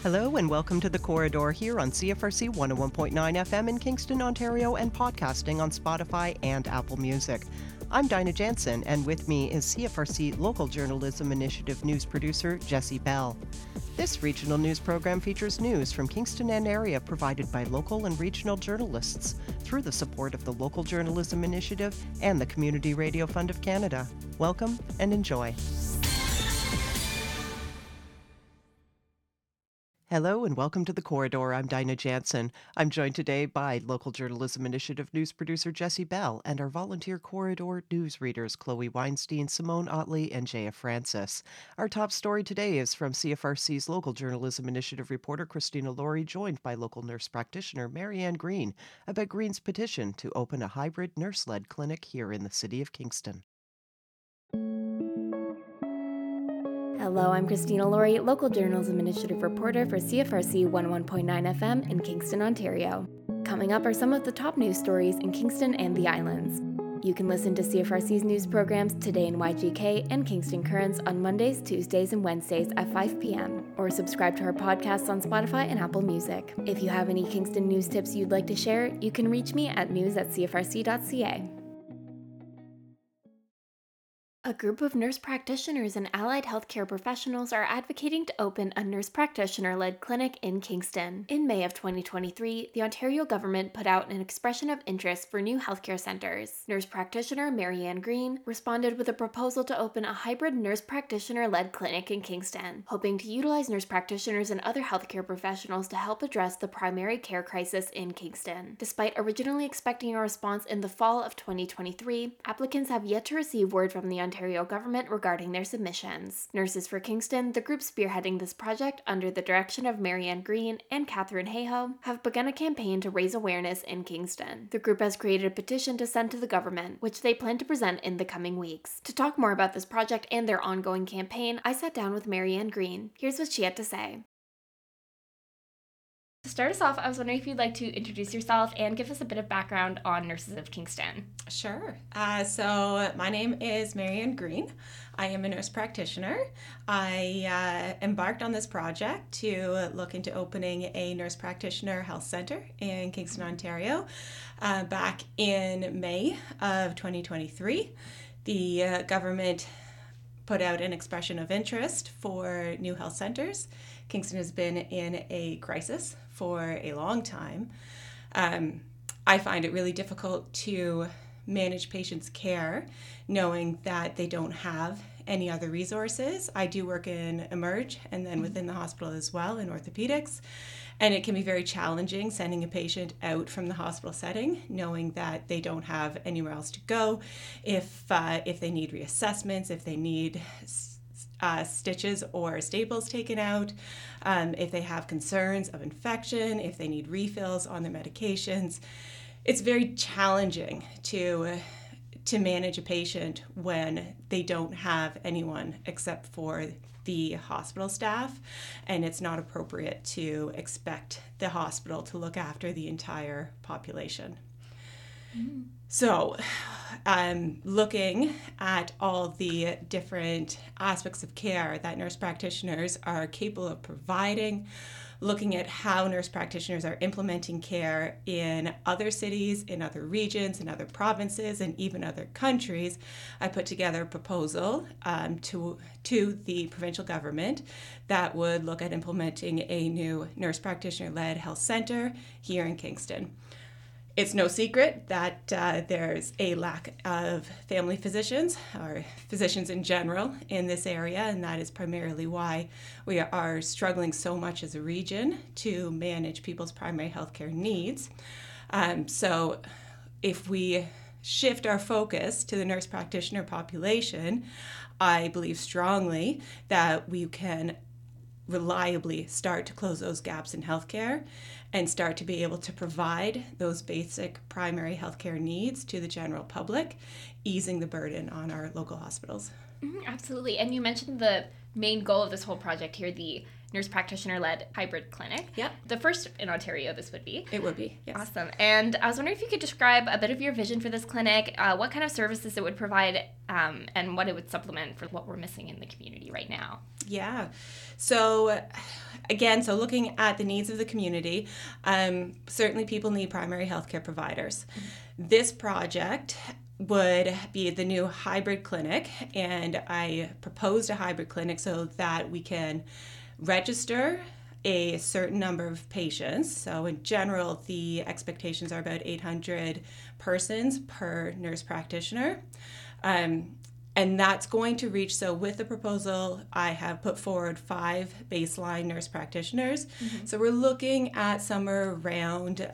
Hello and welcome to The Corridor here on CFRC 101.9 FM in Kingston, Ontario, and podcasting on Spotify and Apple Music. I'm Dinah Jansen, and with me is CFRC Local Journalism Initiative news producer Jessie Bell. This regional news program features news from Kingston and area provided by local and regional journalists through the support of the Local Journalism Initiative and the Community Radio Fund of Canada. Welcome and enjoy. Hello and welcome to The Corridor. I'm Dinah Jansen. I'm joined today by Local Journalism Initiative news producer Jessie Bell and our volunteer Corridor news readers Chloe Weinstein, Simone Otley, and Jaya Francis. Our top story today is from CFRC's Local Journalism Initiative reporter Christina Laurie, joined by local nurse practitioner Marianne Green about Green's petition to open a hybrid nurse-led clinic here in the city of Kingston. Hello, I'm Christina Laurie, Local Journalism Initiative reporter for CFRC 101.9 FM in Kingston, Ontario. Coming up are some of the top news stories in Kingston and the Islands. You can listen to CFRC's news programs Today in YGK and Kingston Currents on Mondays, Tuesdays, and Wednesdays at 5 p.m. or subscribe to our podcasts on Spotify and Apple Music. If you have any Kingston news tips you'd like to share, you can reach me at news@cfrc.ca. A group of nurse practitioners and allied healthcare professionals are advocating to open a nurse practitioner-led clinic in Kingston. In May of 2023, the Ontario government put out an expression of interest for new healthcare centres. Nurse practitioner Marianne Green responded with a proposal to open a hybrid nurse practitioner-led clinic in Kingston, hoping to utilize nurse practitioners and other healthcare professionals to help address the primary care crisis in Kingston. Despite originally expecting a response in the fall of 2023, applicants have yet to receive word from the Ontario government regarding their submissions. Nurses for Kingston, the group spearheading this project under the direction of Marianne Green and Catherine Hayhoe, have begun a campaign to raise awareness in Kingston. The group has created a petition to send to the government, which they plan to present in the coming weeks. To talk more about this project and their ongoing campaign, I sat down with Marianne Green. Here's what she had to say. To start us off, I was wondering if you'd like to introduce yourself and give us a bit of background on Nurses of Kingston. Sure. So my name is Marianne Green. I am a nurse practitioner. I embarked on this project to look into opening a nurse practitioner health center in Kingston, Ontario, back in May of 2023. The government put out an expression of interest for new health centers. Kingston has been in a crisis for a long time. I find it really difficult to manage patients' care knowing that they don't have any other resources. I do work in Emerge and then within the hospital as well in orthopedics. And it can be very challenging sending a patient out from the hospital setting, knowing that they don't have anywhere else to go, if they need reassessments, if they need stitches or staples taken out, if they have concerns of infection, if they need refills on their medications. It's very challenging to manage a patient when they don't have anyone except for the hospital staff, and it's not appropriate to expect the hospital to look after the entire population. Mm-hmm. So, looking at all the different aspects of care that nurse practitioners are capable of providing, looking at how nurse practitioners are implementing care in other cities, in other regions, in other provinces, and even other countries, I put together a proposal to the provincial government that would look at implementing a new nurse practitioner-led health center here in Kingston. It's no secret that there's a lack of family physicians, or physicians in general, in this area, and that is primarily why we are struggling so much as a region to manage people's primary healthcare needs. So if we shift our focus to the nurse practitioner population, I believe strongly that we can reliably start to close those gaps in healthcare and start to be able to provide those basic primary healthcare needs to the general public, easing the burden on our local hospitals. Absolutely. And you mentioned the main goal of this whole project here, the nurse practitioner-led hybrid clinic. Yep. The first in Ontario, this would be. It would be, yes. Awesome. And I was wondering if you could describe a bit of your vision for this clinic, what kind of services it would provide, and what it would supplement for what we're missing in the community right now. Yeah. So again, looking at the needs of the community, certainly people need primary healthcare providers. This project would be the new hybrid clinic, and I proposed a hybrid clinic so that we can register a certain number of patients. So in general, the expectations are about 800 persons per nurse practitioner. And that's going to reach, so with the proposal, I have put forward 5 baseline nurse practitioners. So we're looking at somewhere around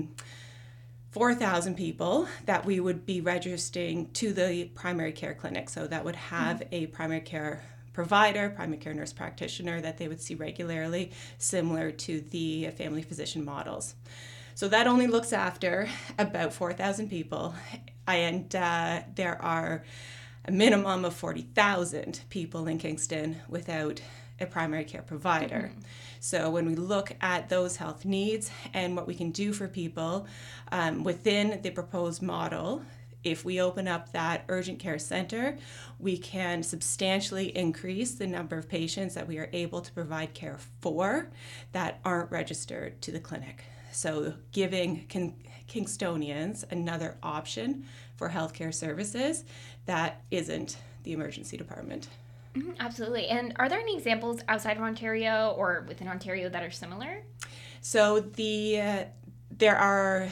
4,000 people that we would be registering to the primary care clinic. So that would have a primary care provider, primary care nurse practitioner that they would see regularly, similar to the family physician models. So that only looks after about 4,000 people, and there are a minimum of 40,000 people in Kingston without a primary care provider. So when we look at those health needs and what we can do for people within the proposed model, if we open up that urgent care center, we can substantially increase the number of patients that we are able to provide care for that aren't registered to the clinic. So giving Kingstonians another option for healthcare services that isn't the emergency department. Absolutely. And are there any examples outside of Ontario or within Ontario that are similar? So there are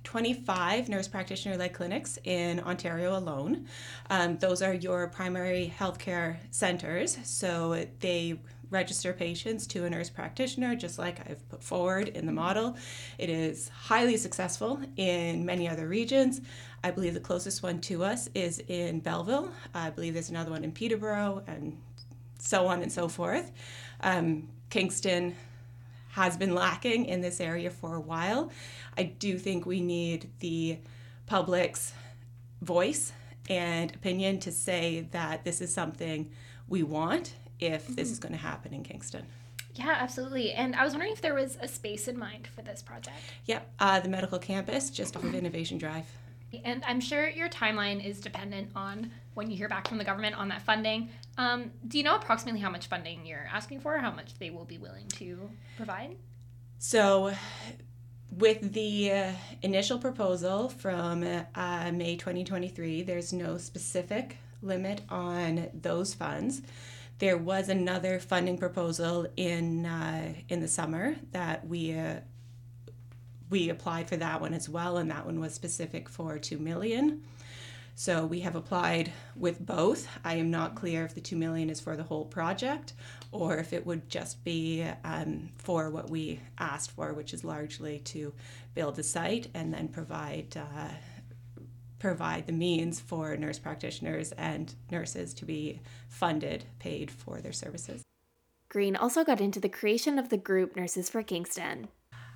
25 nurse practitioner-led clinics in Ontario alone. Those are your primary healthcare centers. So they register patients to a nurse practitioner, just like I've put forward in the model. It is highly successful in many other regions. I believe the closest one to us is in Belleville. I believe there's another one in Peterborough, and so on and so forth. Kingston has been lacking in this area for a while. I do think we need the public's voice and opinion to say that this is something we want if this is going to happen in Kingston. Yeah, absolutely. And I was wondering if there was a space in mind for this project. Yep, the medical campus just off of Innovation Drive. And I'm sure your timeline is dependent on when you hear back from the government on that funding. Do you know approximately how much funding you're asking for, how much they will be willing to provide? So with the initial proposal from May 2023, there's no specific limit on those funds. There was another funding proposal in the summer that we applied for that one as well, and that one was specific for $2 million. So we have applied with both. I am not clear if the $2 million is for the whole project or if it would just be for what we asked for, which is largely to build the site and then provide the means for nurse practitioners and nurses to be funded, paid for their services. Green also got into the creation of the group Nurses for Kingston.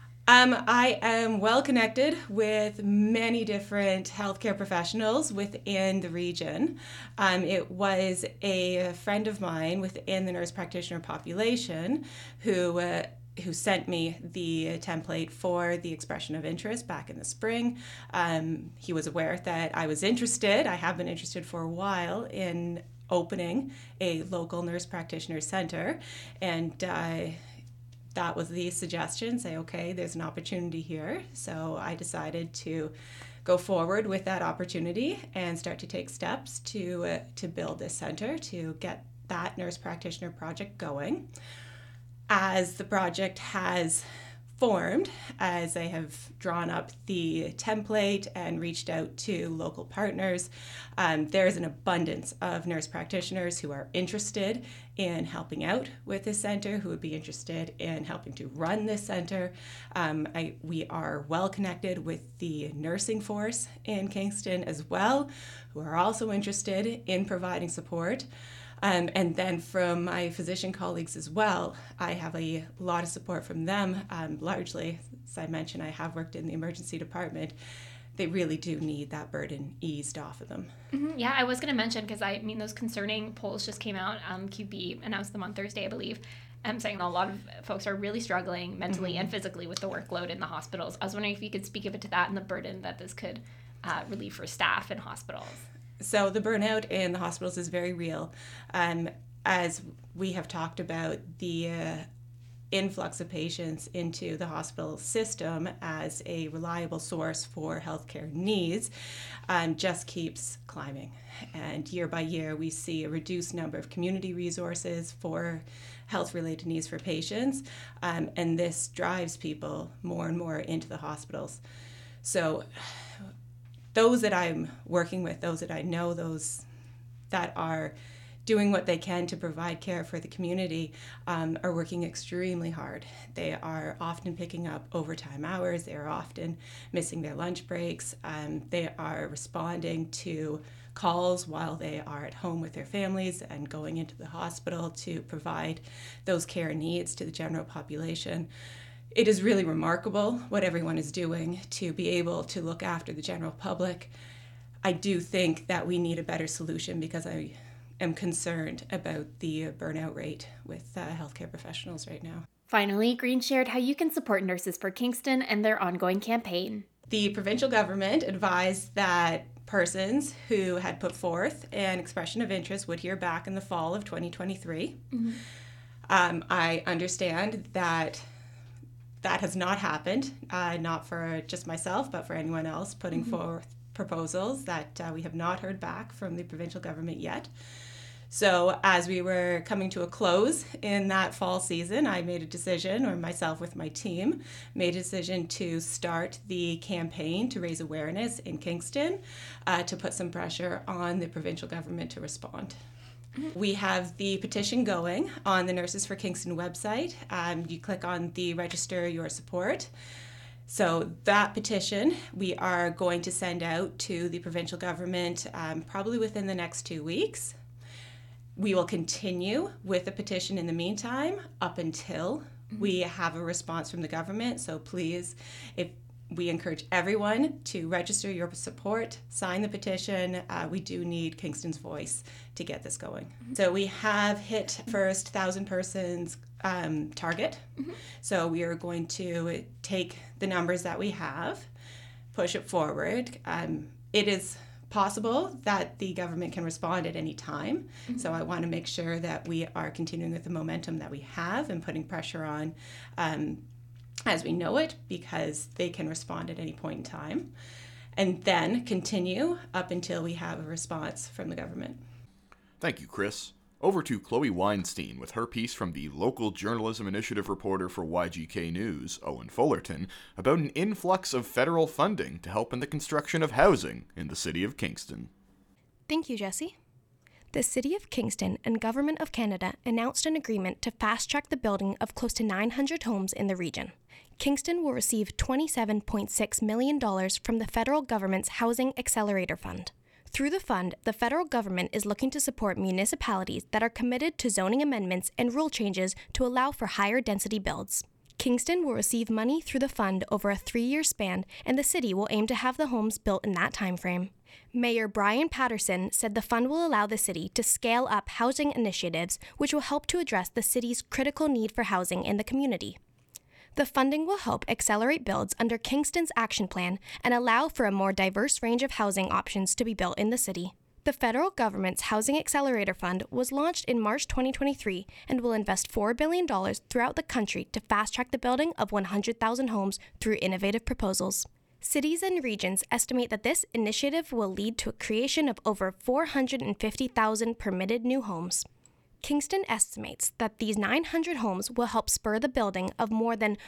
I am well connected with many different healthcare professionals within the region. It was a friend of mine within the nurse practitioner population who sent me the template for the expression of interest back in the spring. He was aware that I was interested. I have been interested for a while in opening a local nurse practitioner center, and that was the suggestion, say, okay, there's an opportunity here. So I decided to go forward with that opportunity and start to take steps to build this center, to get that nurse practitioner project going. As the project has formed, as I have drawn up the template and reached out to local partners, there's an abundance of nurse practitioners who are interested in helping out with this center, who would be interested in helping to run this center. We are well connected with the nursing force in Kingston as well, who are also interested in providing support. And then from my physician colleagues as well, I have a lot of support from them. Largely, as I mentioned, I have worked in the emergency department. They really do need that burden eased off of them. Mm-hmm. Yeah, I was going to mention, because those concerning polls just came out. QB announced them on Thursday, I believe. I'm saying a lot of folks are really struggling mentally and physically with the workload in the hospitals. I was wondering if you could speak a bit to that and the burden that this could relieve for staff in hospitals. So the burnout in the hospitals is very real. As we have talked about, the influx of patients into the hospital system as a reliable source for healthcare needs just keeps climbing. And year by year, we see a reduced number of community resources for health-related needs for patients, and this drives people more and more into the hospitals. So those that I'm working with, those that I know, those that are doing what they can to provide care for the community are working extremely hard. They are often picking up overtime hours. They are often missing their lunch breaks. They are responding to calls while they are at home with their families and going into the hospital to provide those care needs to the general population. It is really remarkable what everyone is doing to be able to look after the general public. I do think that we need a better solution because I am concerned about the burnout rate with healthcare professionals right now. Finally, Green shared how you can support Nurses for Kingston and their ongoing campaign. The provincial government advised that persons who had put forth an expression of interest would hear back in the fall of 2023. I understand that that has not happened, not for just myself, but for anyone else putting forth proposals, that we have not heard back from the provincial government yet. So as we were coming to a close in that fall season, I made a decision, or myself with my team, made a decision to start the campaign to raise awareness in Kingston, to put some pressure on the provincial government to respond. We have the petition going on the Nurses for Kingston website. You click on the Register Your Support. So that petition we are going to send out to the provincial government probably within the next 2 weeks. We will continue with the petition in the meantime up until we have a response from the government. So please, if we encourage everyone to register your support, sign the petition. We do need Kingston's voice to get this going. So we have hit first 1,000 persons target. So we are going to take the numbers that we have, push it forward. It is possible that the government can respond at any time. So I want to make sure that we are continuing with the momentum that we have and putting pressure on as we know it, because they can respond at any point in time, and then continue up until we have a response from the government. Thank you, Chris. Over to Chloe Weinstein with her piece from the local journalism initiative reporter for YGK News, Owen Fullerton, about an influx of federal funding to help in the construction of housing in the city of Kingston. Thank you, Jesse. The City of Kingston and Government of Canada announced an agreement to fast-track the building of close to 900 homes in the region. Kingston will receive $27.6 million from the federal government's Housing Accelerator Fund. Through the fund, the federal government is looking to support municipalities that are committed to zoning amendments and rule changes to allow for higher density builds. Kingston will receive money through the fund over a 3-year span, and the city will aim to have the homes built in that timeframe. Mayor Brian Patterson said the fund will allow the city to scale up housing initiatives, which will help to address the city's critical need for housing in the community. The funding will help accelerate builds under Kingston's action plan and allow for a more diverse range of housing options to be built in the city. The federal government's Housing Accelerator Fund was launched in March 2023 and will invest $4 billion throughout the country to fast-track the building of 100,000 homes through innovative proposals. Cities and regions estimate that this initiative will lead to a creation of over 450,000 permitted new homes. Kingston estimates that these 900 homes will help spur the building of more than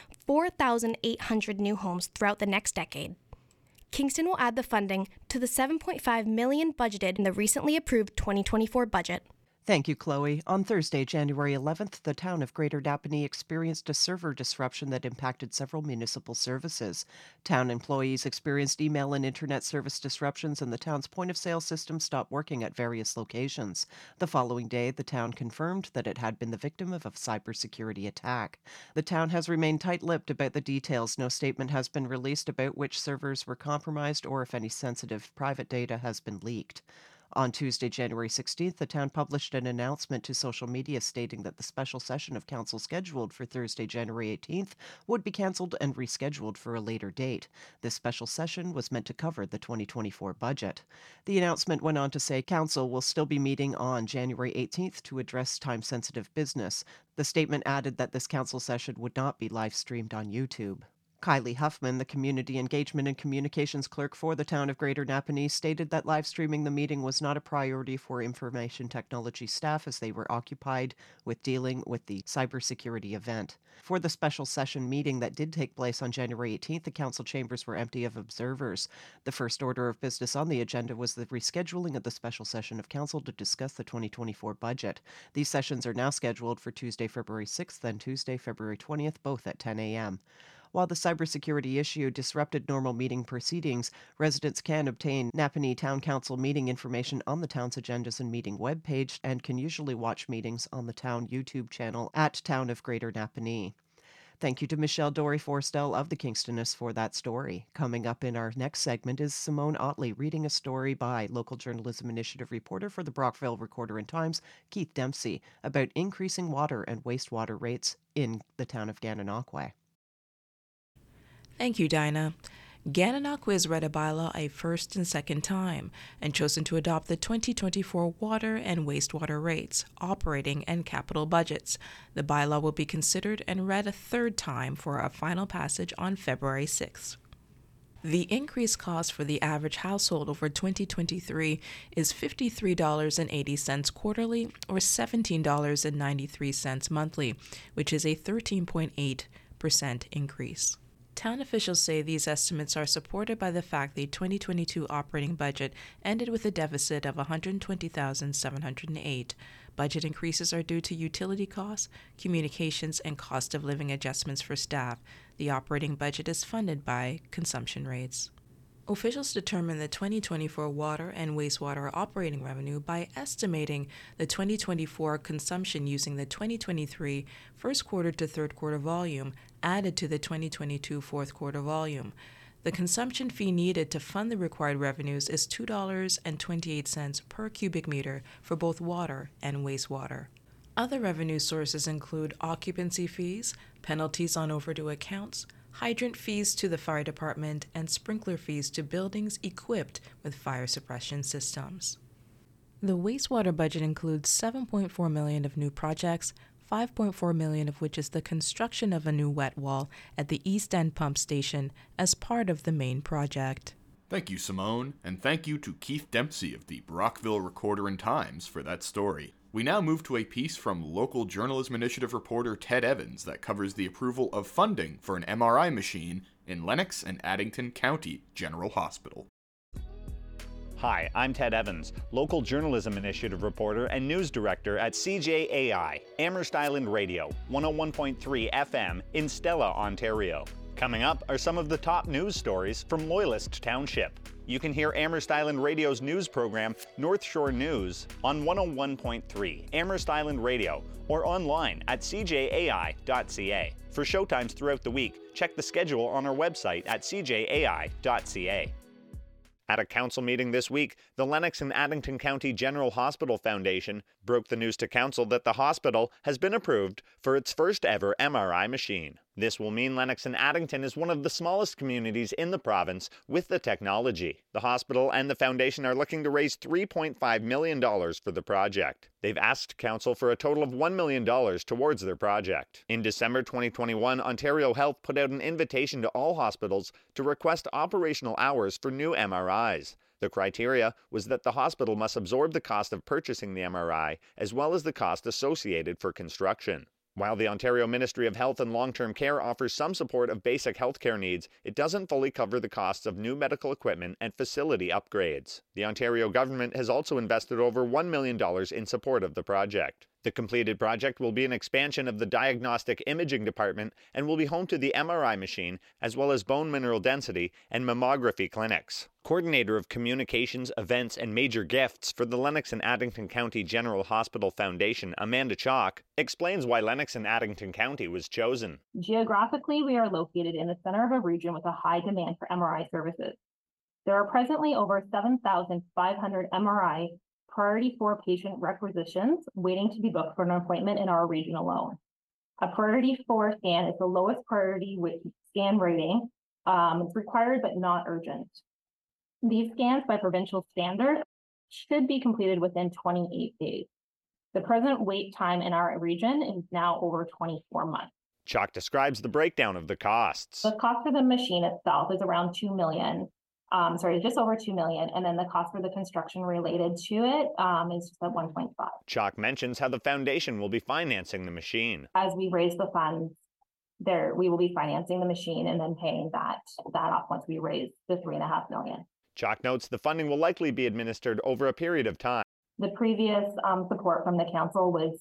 4,800 new homes throughout the next decade. Kingston will add the funding to the $7.5 million budgeted in the recently approved 2024 budget. Thank you, Chloe. On Thursday, January 11th, the town of Greater Napanee experienced a server disruption that impacted several municipal services. Town employees experienced email and internet service disruptions, and the town's point-of-sale system stopped working at various locations. The following day, the town confirmed that it had been the victim of a cybersecurity attack. The town has remained tight-lipped about the details. No statement has been released about which servers were compromised or if any sensitive private data has been leaked. On Tuesday, January 16th, the town published an announcement to social media stating that the special session of council scheduled for Thursday, January 18th would be cancelled and rescheduled for a later date. This special session was meant to cover the 2024 budget. The announcement went on to say council will still be meeting on January 18th to address time-sensitive business. The statement added that this council session would not be live-streamed on YouTube. Kylie Huffman, the Community Engagement and Communications Clerk for the town of Greater Napanee, stated that live streaming the meeting was not a priority for information technology staff as they were occupied with dealing with the cybersecurity event. For the special session meeting that did take place on January 18th, the council chambers were empty of observers. The first order of business on the agenda was the rescheduling of the special session of council to discuss the 2024 budget. These sessions are now scheduled for Tuesday, February 6th and Tuesday, February 20th, both at 10 a.m. While the cybersecurity issue disrupted normal meeting proceedings, residents can obtain Napanee Town Council meeting information on the town's agendas and meeting webpage and can usually watch meetings on the town YouTube channel at Town of Greater Napanee. Thank you to Michelle Dory-Forstel of the Kingstonist for that story. Coming up in our next segment is Simone Otley reading a story by Local Journalism Initiative reporter for the Brockville Recorder and Times, Keith Dempsey, about increasing water and wastewater rates in the town of Gananoque. Thank you, Dinah. Gananoque has read a bylaw a first and second time and chosen to adopt the 2024 water and wastewater rates, operating and capital budgets. The bylaw will be considered and read a third time for a final passage on February 6th. The increased cost for the average household over 2023 is $53.80 quarterly or $17.93 monthly, which is a 13.8% increase. Town officials say these estimates are supported by the fact the 2022 operating budget ended with a deficit of $120,708. Budget increases are due to utility costs, communications, and cost of living adjustments for staff. The operating budget is funded by consumption rates. Officials determine the 2024 water and wastewater operating revenue by estimating the 2024 consumption using the 2023 first quarter to third quarter volume added to the 2022 fourth quarter volume. The consumption fee needed to fund the required revenues is $2.28 per cubic meter for both water and wastewater. Other revenue sources include occupancy fees, penalties on overdue accounts, hydrant fees to the fire department, and sprinkler fees to buildings equipped with fire suppression systems. The wastewater budget includes $7.4 million of new projects, $5.4 million of which is the construction of a new wet wall at the East End pump station as part of the main project. Thank you, Simone, and thank you to Keith Dempsey of the Brockville Recorder and Times for that story. We now move to a piece from Local Journalism Initiative reporter Ted Evans that covers the approval of funding for an MRI machine in Lennox and Addington County General Hospital. Hi, I'm Ted Evans, Local Journalism Initiative reporter and news director at CJAI, Amherst Island Radio, 101.3 FM in Stella, Ontario. Coming up are some of the top news stories from Loyalist Township. You can hear Amherst Island Radio's news program, North Shore News, on 101.3 Amherst Island Radio or online at cjai.ca. For showtimes throughout the week, check the schedule on our website at cjai.ca. At a council meeting this week, the Lennox and Addington County General Hospital Foundation broke the news to council that the hospital has been approved for its first ever MRI machine. This will mean Lennox and Addington is one of the smallest communities in the province with the technology. The hospital and the foundation are looking to raise $3.5 million for the project. They've asked council for a total of $1 million towards their project. In December 2021, Ontario Health put out an invitation to all hospitals to request operational hours for new MRIs. The criteria was that the hospital must absorb the cost of purchasing the MRI as well as the cost associated for construction. While the Ontario Ministry of Health and Long-Term Care offers some support of basic healthcare needs, it doesn't fully cover the costs of new medical equipment and facility upgrades. The Ontario government has also invested over $1 million in support of the project. The completed project will be an expansion of the Diagnostic Imaging Department and will be home to the MRI machine, as well as bone mineral density and mammography clinics. Coordinator of Communications, Events, and Major Gifts for the Lennox and Addington County General Hospital Foundation, Amanda Chalk, explains why Lennox and Addington County was chosen. Geographically, we are located in the center of a region with a high demand for MRI services. There are presently over 7,500 MRI Priority 4 patient requisitions waiting to be booked for an appointment in our region alone. A Priority 4 scan is the lowest priority scan rating. It's required but not urgent. These scans by provincial standard should be completed within 28 days. The present wait time in our region is now over 24 months. Chalk describes the breakdown of the costs. The cost of the machine itself is around $2 million. Just over $2 million. And then the cost for the construction related to it is just at 1.5. Chalk mentions how the foundation will be financing the machine. As we raise the funds, we will be financing the machine and then paying that off once we raise the $3.5 million. Chalk notes the funding will likely be administered over a period of time. The previous support from the council was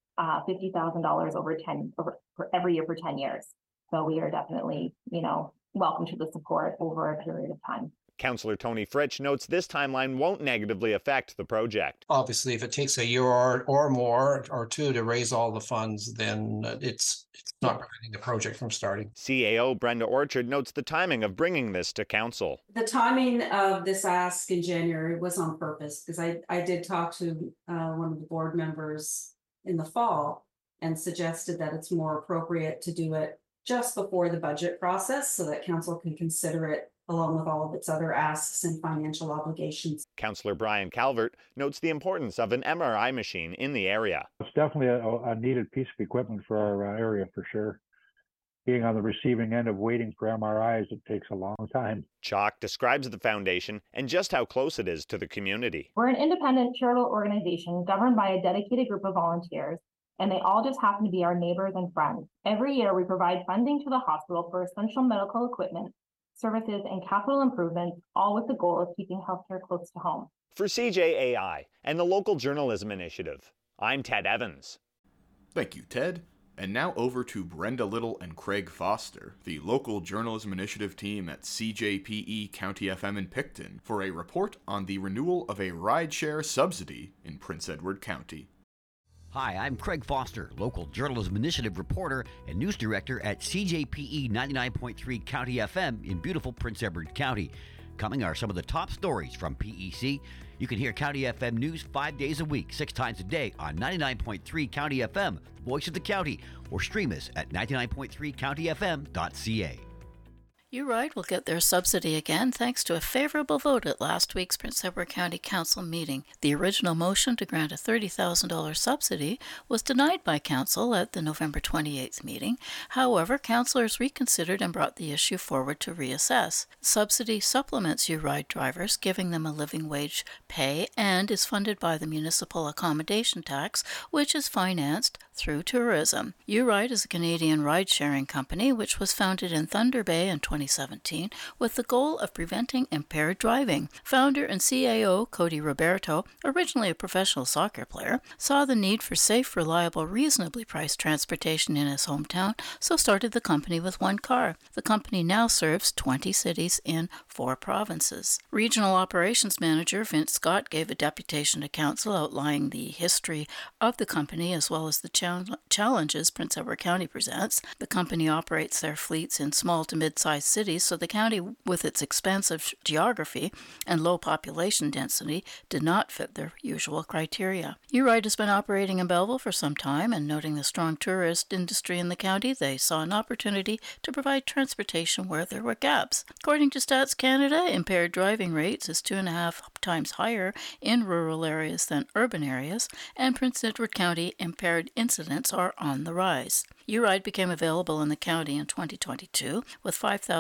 $50,000 for every year for 10 years. So we are definitely, welcome to the support over a period of time. Councillor Tony Fritsch notes this timeline won't negatively affect the project. Obviously, if it takes a year or more or two to raise all the funds, then it's not preventing the project from starting. CAO Brenda Orchard notes the timing of bringing this to council. The timing of this ask in January was on purpose because I did talk to one of the board members in the fall and suggested that it's more appropriate to do it just before the budget process so that council can consider it along with all of its other asks and financial obligations. Councillor Brian Calvert notes the importance of an MRI machine in the area. It's definitely a needed piece of equipment for our area for sure. Being on the receiving end of waiting for MRIs, it takes a long time. Chalk describes the foundation and just how close it is to the community. We're an independent charitable organization governed by a dedicated group of volunteers, and they all just happen to be our neighbors and friends. Every year, we provide funding to the hospital for essential medical equipment, services, and capital improvements, all with the goal of keeping healthcare close to home. For CJAI and the Local Journalism Initiative, I'm Ted Evans. Thank you, Ted. And now over to Brenda Little and Craig Foster, the Local Journalism Initiative team at CJPE County FM in Picton, for a report on the renewal of a rideshare subsidy in Prince Edward County. Hi, I'm Craig Foster, Local Journalism Initiative reporter and news director at CJPE 99.3 County FM in beautiful Prince Edward County. Coming are some of the top stories from PEC. You can hear County FM news 5 days a week, 6 times a day on 99.3 County FM, the voice of the county, or stream us at 99.3countyfm.ca. U-Ride will get their subsidy again thanks to a favorable vote at last week's Prince Edward County Council meeting. The original motion to grant a $30,000 subsidy was denied by Council at the November 28th meeting. However, councillors reconsidered and brought the issue forward to reassess. The subsidy supplements U-Ride drivers, giving them a living wage pay, and is funded by the municipal accommodation tax, which is financed through tourism. U-Ride is a Canadian ride-sharing company which was founded in Thunder Bay in 2017 with the goal of preventing impaired driving. Founder and CAO Cody Roberto, originally a professional soccer player, saw the need for safe, reliable, reasonably priced transportation in his hometown, so started the company with one car. The company now serves 20 cities in 4 provinces. Regional Operations Manager Vince Scott gave a deputation to Council outlining the history of the company as well as the challenges Prince Edward County presents. The company operates their fleets in small to mid-sized cities, so the county, with its expansive geography and low population density, did not fit their usual criteria. U-Ride has been operating in Belleville for some time, and noting the strong tourist industry in the county, they saw an opportunity to provide transportation where there were gaps. According to Stats Canada, impaired driving rates is 2.5 times higher in rural areas than urban areas, and Prince Edward County impaired incidents are on the rise. U-Ride became available in the county in 2022 with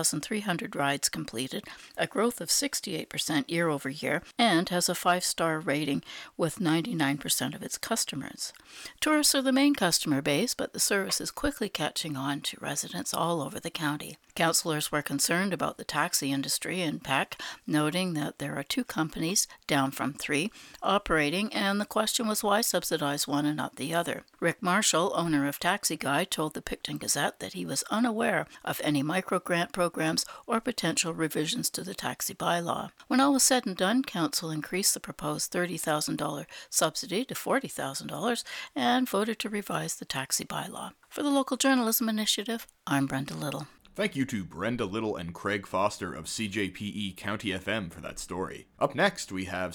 5,300 rides completed, a growth of 68% year over year, and has a 5-star rating with 99% of its customers. Tourists are the main customer base, but the service is quickly catching on to residents all over the county. Councillors were concerned about the taxi industry in Peck, noting that there are 2 companies, down from 3, operating, and the question was why subsidize one and not the other. Rick Marshall, owner of Taxi Guide, told the Picton Gazette that he was unaware of any micro-grant programs or potential revisions to the taxi bylaw. When all was said and done, Council increased the proposed $30,000 subsidy to $40,000 and voted to revise the taxi bylaw. For the Local Journalism Initiative, I'm Brenda Little. Thank you to Brenda Little and Craig Foster of CJPE County FM for that story. Up next, we have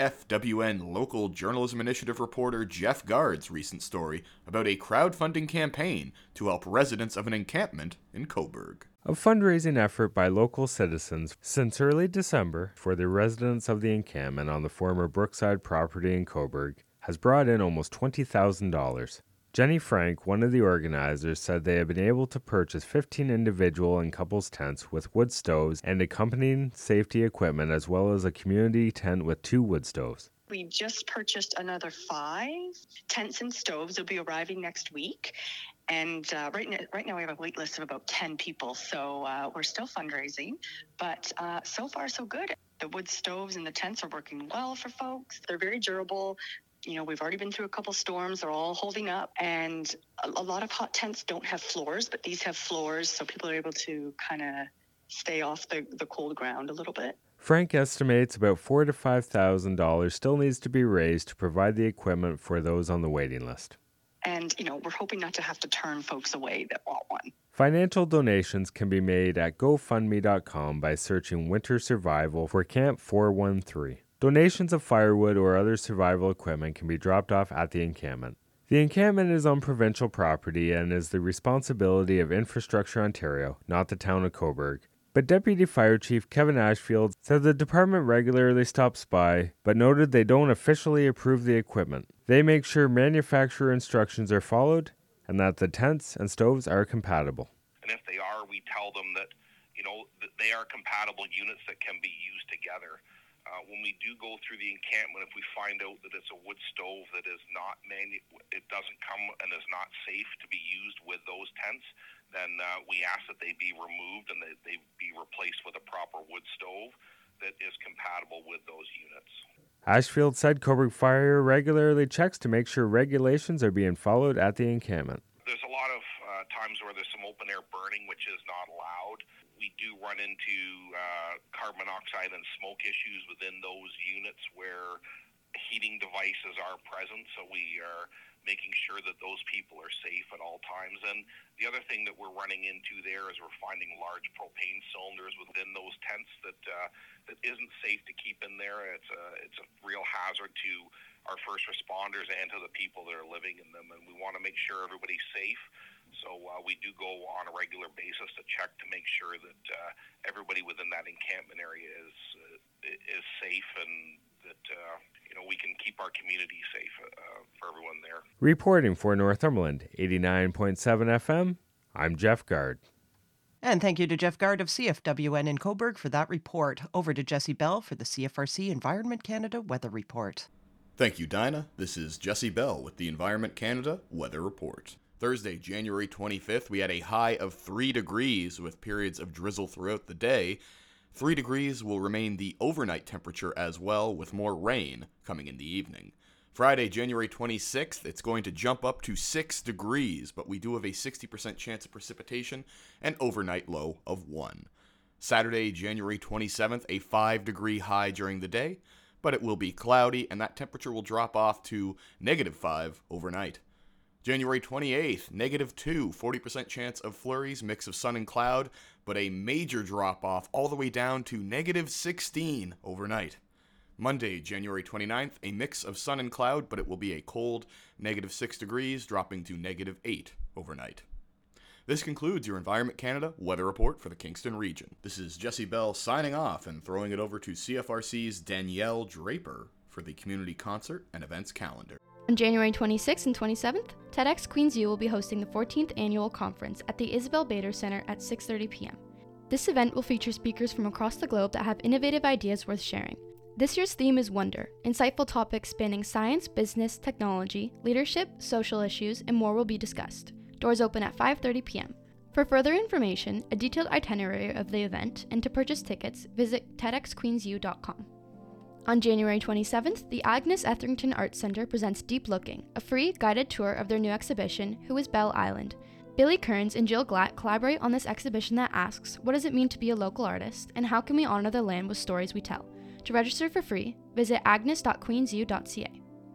CFWN Local Journalism Initiative reporter Jeff Gard's recent story about a crowdfunding campaign to help residents of an encampment in Cobourg. A fundraising effort by local citizens since early December for the residents of the encampment on the former Brookside property in Cobourg has brought in almost $20,000. Jenny Frank, one of the organizers, said they have been able to purchase 15 individual and couples tents with wood stoves and accompanying safety equipment, as well as a community tent with 2 wood stoves. We just purchased another 5 tents and stoves. They'll be arriving next week. And right now we have a wait list of about 10 people. So we're still fundraising, but so far so good. The wood stoves and the tents are working well for folks. They're very durable. You know, we've already been through a couple storms. They're all holding up. And a lot of hot tents don't have floors, but these have floors. So people are able to kind of stay off the cold ground a little bit. Frank estimates about $4,000 to $5,000 still needs to be raised to provide the equipment for those on the waiting list. And, you know, we're hoping not to have to turn folks away that want one. Financial donations can be made at GoFundMe.com by searching Winter Survival for Camp 413. Donations of firewood or other survival equipment can be dropped off at the encampment. The encampment is on provincial property and is the responsibility of Infrastructure Ontario, not the town of Cobourg. But Deputy Fire Chief Kevin Ashfield said the department regularly stops by, but noted they don't officially approve the equipment. They make sure manufacturer instructions are followed and that the tents and stoves are compatible. And if they are, we tell them that, you know, that they are compatible units that can be used together. When we do go through the encampment, if we find out that it's a wood stove that is not it doesn't come and is not safe to be used with those tents, then we ask that they be removed and that they be replaced with a proper wood stove that is compatible with those units. Ashfield said Cobourg Fire regularly checks to make sure regulations are being followed at the encampment. There's a lot of times where there's some open air burning, which is not allowed. We do run into carbon monoxide and smoke issues within those units where heating devices are present, so we are making sure that those people are safe at all times. And the other thing that we're running into there is we're finding large propane cylinders within those tents that isn't safe to keep in there. It's a real hazard to our first responders and to the people that are living in them, and we want to make sure everybody's safe. So we do go on a regular basis to check to make sure that everybody within that encampment area is safe and that we can keep our community safe for everyone there. Reporting for Northumberland, 89.7 FM, I'm Jeff Gard. And thank you to Jeff Gard of CFWN in Cobourg for that report. Over to Jesse Bell for the CFRC Environment Canada Weather Report. Thank you, Dinah. This is Jesse Bell with the Environment Canada Weather Report. Thursday, January 25th, we had a high of 3 degrees with periods of drizzle throughout the day. 3 degrees will remain the overnight temperature as well, with more rain coming in the evening. Friday, January 26th, it's going to jump up to 6 degrees, but we do have a 60% chance of precipitation and overnight low of 1. Saturday, January 27th, a 5-degree high during the day, but it will be cloudy and that temperature will drop off to -5 overnight. January 28th, -2, 40% chance of flurries, mix of sun and cloud, but a major drop-off all the way down to -16 overnight. Monday, January 29th, a mix of sun and cloud, but it will be a cold -6 degrees, dropping to -8 overnight. This concludes your Environment Canada weather report for the Kingston region. This is Jesse Bell signing off and throwing it over to CFRC's Danielle Draper for the community concert and events calendar. On January 26th and 27th, TEDx Queens U will be hosting the 14th annual conference at the Isabel Bader Center at 6:30 p.m. This event will feature speakers from across the globe that have innovative ideas worth sharing. This year's theme is Wonder. Insightful topics spanning science, business, technology, leadership, social issues, and more will be discussed. Doors open at 5:30 p.m. For further information, a detailed itinerary of the event, and to purchase tickets, visit tedxqueensu.com. On January 27th, the Agnes Etherington Arts Centre presents Deep Looking, a free guided tour of their new exhibition, Who is Belle Island? Billy Kearns and Jill Glatt collaborate on this exhibition that asks, what does it mean to be a local artist, and how can we honor the land with stories we tell? To register for free, visit agnes.queensu.ca.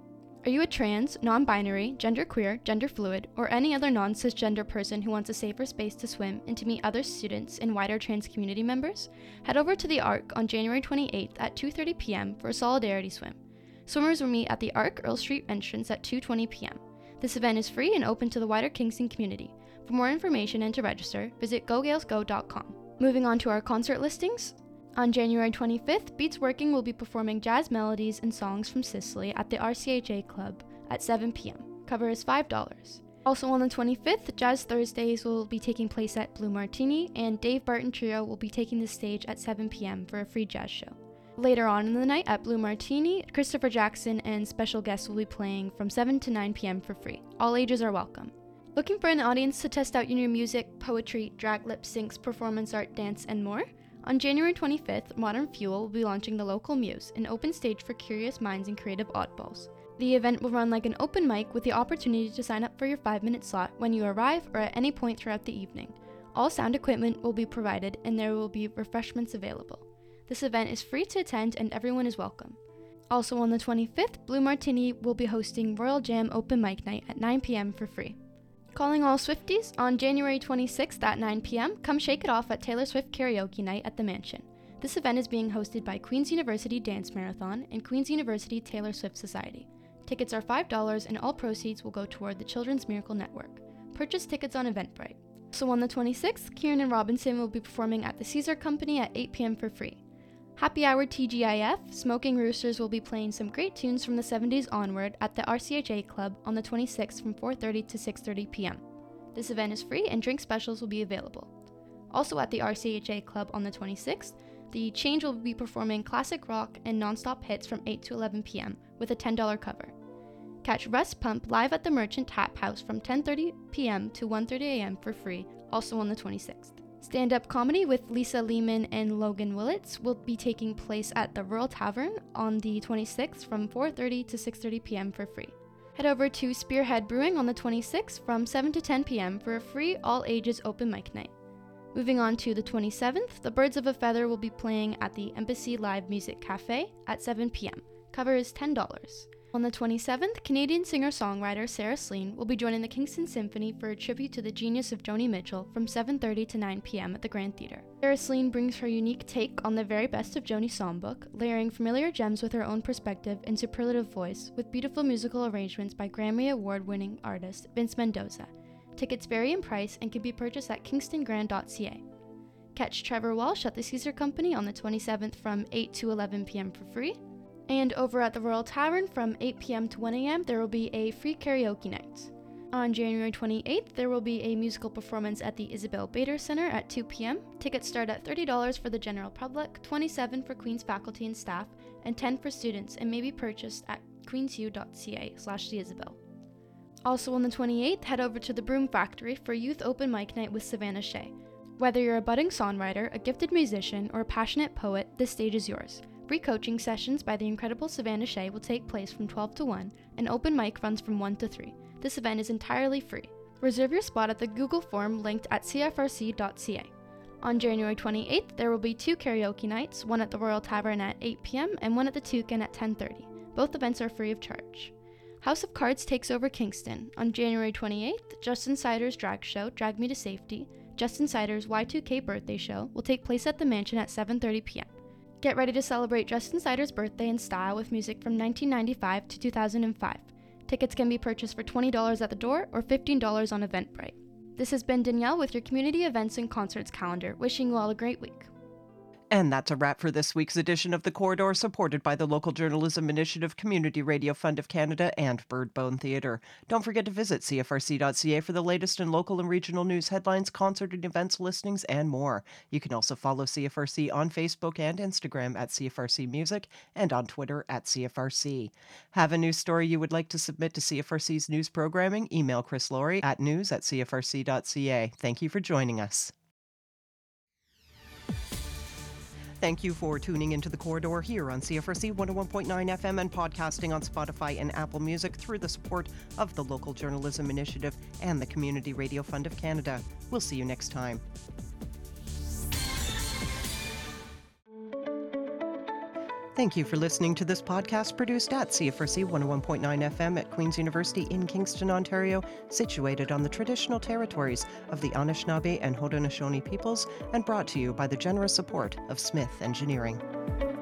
Are you a trans, non-binary, genderqueer, gender fluid, or any other non-cisgender person who wants a safer space to swim and to meet other students and wider trans community members? Head over to the Arc on January 28th at 2:30 p.m. for a solidarity swim. Swimmers will meet at the Arc Earl Street entrance at 2:20 p.m. This event is free and open to the wider Kingston community. For more information and to register, visit gogalesgo.com. Moving on to our concert listings. On January 25th, Beats Working will be performing jazz melodies and songs from Sicily at the RCHA Club at 7 p.m. Cover is $5. Also on the 25th, Jazz Thursdays will be taking place at Blue Martini, and Dave Barton Trio will be taking the stage at 7 p.m. for a free jazz show. Later on in the night at Blue Martini, Christopher Jackson and special guests will be playing from 7 to 9 p.m. for free. All ages are welcome. Looking for an audience to test out your new music, poetry, drag lip syncs, performance art, dance, and more? On January 25th, Modern Fuel will be launching the Local Muse, an open stage for curious minds and creative oddballs. The event will run like an open mic with the opportunity to sign up for your 5-minute slot when you arrive or at any point throughout the evening. All sound equipment will be provided and there will be refreshments available. This event is free to attend and everyone is welcome. Also on the 25th, Blue Martini will be hosting Royal Jam Open Mic Night at 9 p.m. for free. Calling all Swifties, on January 26th at 9 p.m., come shake it off at Taylor Swift Karaoke Night at the Mansion. This event is being hosted by Queen's University Dance Marathon and Queen's University Taylor Swift Society. Tickets are $5 and all proceeds will go toward the Children's Miracle Network. Purchase tickets on Eventbrite. So on the 26th, Kieran Robinson will be performing at the Caesar Company at 8 p.m. for free. Happy Hour TGIF, Smoking Roosters will be playing some great tunes from the 70s onward at the RCHA Club on the 26th from 4:30 to 6:30 p.m. This event is free and drink specials will be available. Also at the RCHA Club on the 26th, The Change will be performing classic rock and non-stop hits from 8 to 11 p.m. with a $10 cover. Catch Russ Pump live at the Merchant Tap House from 10:30 p.m. to 1:30 a.m. for free, also on the 26th. Stand-up comedy with Lisa Lehman and Logan Willits will be taking place at the Rural Tavern on the 26th from 4:30 to 6:30 p.m. for free. Head over to Spearhead Brewing on the 26th from 7 to 10 p.m. for a free all-ages open mic night. Moving on to the 27th, the Birds of a Feather will be playing at the Embassy Live Music Cafe at 7 p.m. Cover is $10. On the 27th, Canadian singer-songwriter Sarah Slean will be joining the Kingston Symphony for a tribute to the genius of Joni Mitchell from 7:30 to 9 p.m. at the Grand Theatre. Sarah Slean brings her unique take on the very best of Joni's songbook, layering familiar gems with her own perspective and superlative voice, with beautiful musical arrangements by Grammy Award-winning artist Vince Mendoza. Tickets vary in price and can be purchased at kingstongrand.ca. Catch Trevor Walsh at the Caesar Company on the 27th from 8 to 11 p.m. for free. And over at the Royal Tavern from 8 p.m. to 1 a.m. there will be a free karaoke night. On January 28th, there will be a musical performance at the Isabel Bader Center at 2 p.m. Tickets start at $30 for the general public, $27 for Queen's faculty and staff, and $10 for students, and may be purchased at queensu.ca/theisabel. Also on the 28th, head over to the Broom Factory for Youth Open Mic Night with Savannah Shea. Whether you're a budding songwriter, a gifted musician, or a passionate poet, this stage is yours. Free coaching sessions by the incredible Savannah Shea will take place from 12 to 1, and open mic runs from 1 to 3. This event is entirely free. Reserve your spot at the Google form linked at cfrc.ca. On January 28th, there will be 2 karaoke nights, one at the Royal Tavern at 8 p.m. and one at the Toucan at 10:30. Both events are free of charge. House of Cards takes over Kingston. On January 28th, Justin Sider's drag show, Drag Me to Safety, Justin Sider's Y2K birthday show, will take place at the Mansion at 7:30 p.m. Get ready to celebrate Justin Sider's birthday in style with music from 1995 to 2005. Tickets can be purchased for $20 at the door or $15 on Eventbrite. This has been Danielle with your community events and concerts calendar, wishing you all a great week. And that's a wrap for this week's edition of The Corridor, supported by the Local Journalism Initiative, Community Radio Fund of Canada, and Birdbone Theatre. Don't forget to visit cfrc.ca for the latest in local and regional news headlines, concert and events listings, and more. You can also follow CFRC on Facebook and Instagram at CFRC Music and on Twitter at CFRC. Have a news story you would like to submit to CFRC's news programming? Email Chris Laurie at news@cfrc.ca. Thank you for joining us. Thank you for tuning into The Corridor here on CFRC 101.9 FM and podcasting on Spotify and Apple Music through the support of the Local Journalism Initiative and the Community Radio Fund of Canada. We'll see you next time. Thank you for listening to this podcast produced at CFRC 101.9 FM at Queen's University in Kingston, Ontario, situated on the traditional territories of the Anishinaabe and Haudenosaunee peoples, and brought to you by the generous support of Smith Engineering.